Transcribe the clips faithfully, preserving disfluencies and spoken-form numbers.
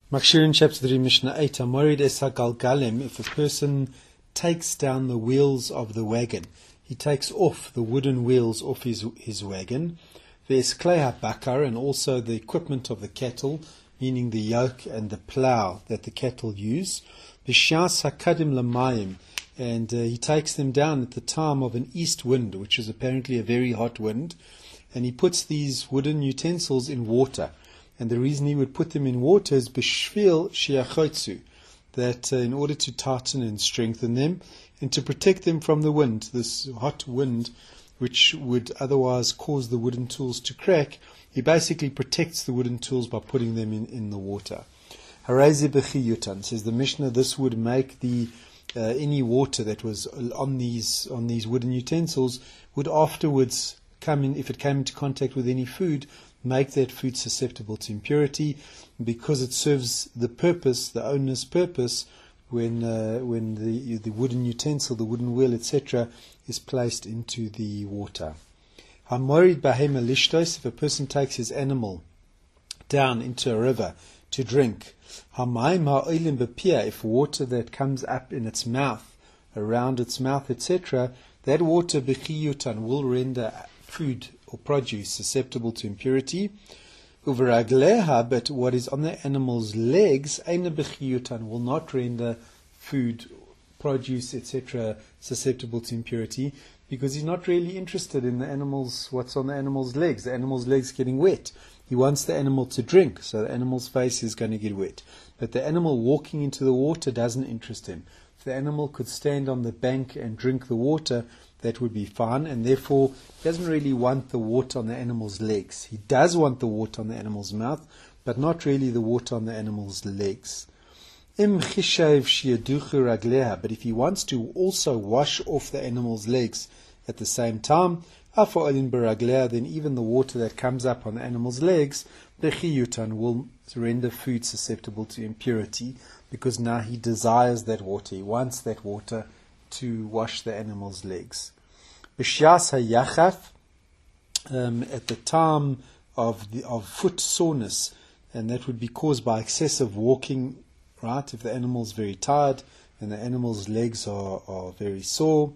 Makshirin chapter three, Mishnah eight, Amorid esa galgalim, if a person takes down the wheels of the wagon, he takes off the wooden wheels off his his wagon, there's kleha bakar, and also the equipment of the cattle, meaning the yoke and the plough that the cattle use, b'shas hakadim lamayim, and uh, he takes them down at the time of an east wind, which is apparently a very hot wind, and he puts these wooden utensils in water. And the reason he would put them in water is b'shvil shiachotzu, that uh, in order to tighten and strengthen them, and to protect them from the wind, this hot wind, which would otherwise cause the wooden tools to crack, he basically protects the wooden tools by putting them in, in the water. Harezi b'chiyutan, says the Mishnah, this would make the uh, any water that was on these on these wooden utensils would afterwards come in, if it came into contact with any food, make that food susceptible to impurity, because it serves the purpose, the owner's purpose, when uh, when the the wooden utensil, the wooden wheel, et cetera, is placed into the water. Hamorid bahema lishtos, if a person takes his animal down into a river to drink. Hamayim ha'olim b'pia, if water that comes up in its mouth, around its mouth, et cetera, that water b'chiyutan will render food or produce susceptible to impurity. Uveragleha, but what is on the animal's legs, eina b'chiyutan, will not render food, produce, et cetera, susceptible to impurity, because he's not really interested in the animal's, what's on the animal's legs. The animal's legs getting wet. He wants the animal to drink, so the animal's face is going to get wet. But the animal walking into the water doesn't interest him. If the animal could stand on the bank and drink the water, that would be fine, and therefore he doesn't really want the water on the animal's legs. He does want the water on the animal's mouth, but not really the water on the animal's legs. Im chishav shiaduchu ragleha, but if he wants to also wash off the animal's legs at the same time, afa olin baragleha, then even the water that comes up on the animal's legs, bechiyutan, will render food susceptible to impurity, because now he desires that water, he wants that water to wash the animal's legs. B'shias hayachaf, um, at the time of the of foot soreness, and that would be caused by excessive walking, right? If the animal's very tired and the animal's legs are, are very sore,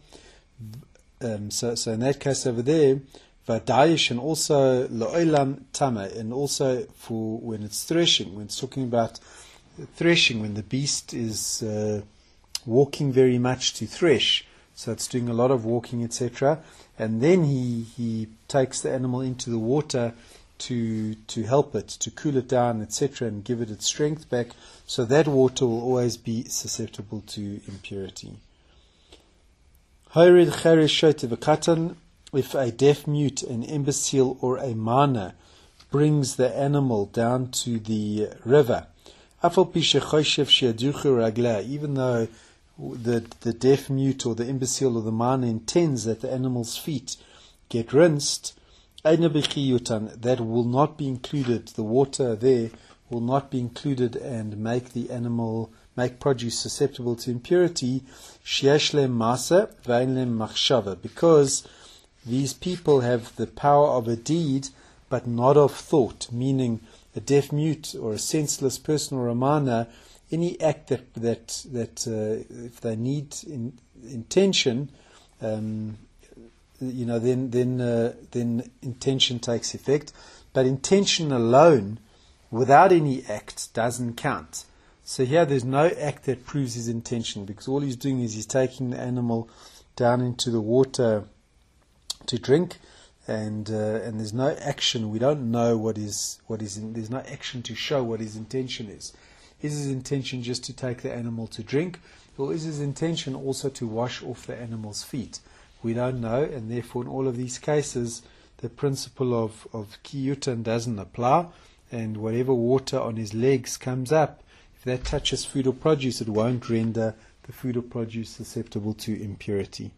um, so so in that case over there, vadayish, and also lo'olam tama, and also for when it's threshing, when it's talking about threshing, when the beast is uh, walking very much to thresh, so it's doing a lot of walking, et cetera. And then he he takes the animal into the water to to help it, to cool it down, et cetera, and give it its strength back. So that water will always be susceptible to impurity. Hayrid cherish shotev, if a deaf mute, an imbecile, or a mana brings the animal down to the river, even though the the deaf mute or the imbecile or the mana intends that the animal's feet get rinsed, that will not be included. The water there will not be included and make the animal, make produce susceptible to impurity, because these people have the power of a deed but not of thought, meaning a deaf mute or a senseless person or a mana, any act that that that uh, if they need in, intention, um, you know, then then uh, then intention takes effect. But intention alone, without any act, doesn't count. So here, there's no act that proves his intention, because all he's doing is he's taking the animal down into the water to drink, and uh, and there's no action. We don't know what is what is in, there's no action to show what his intention is. Is his intention just to take the animal to drink, or is his intention also to wash off the animal's feet? We don't know, and therefore in all of these cases the principle of, of kiyutan doesn't apply, and whatever water on his legs comes up, if that touches food or produce, it won't render the food or produce susceptible to impurity.